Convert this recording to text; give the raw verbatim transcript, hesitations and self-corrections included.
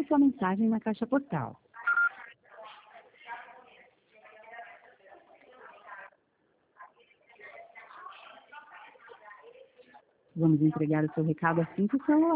sua mensagem na caixa postal. Vamos entregar o seu recado assim que o celular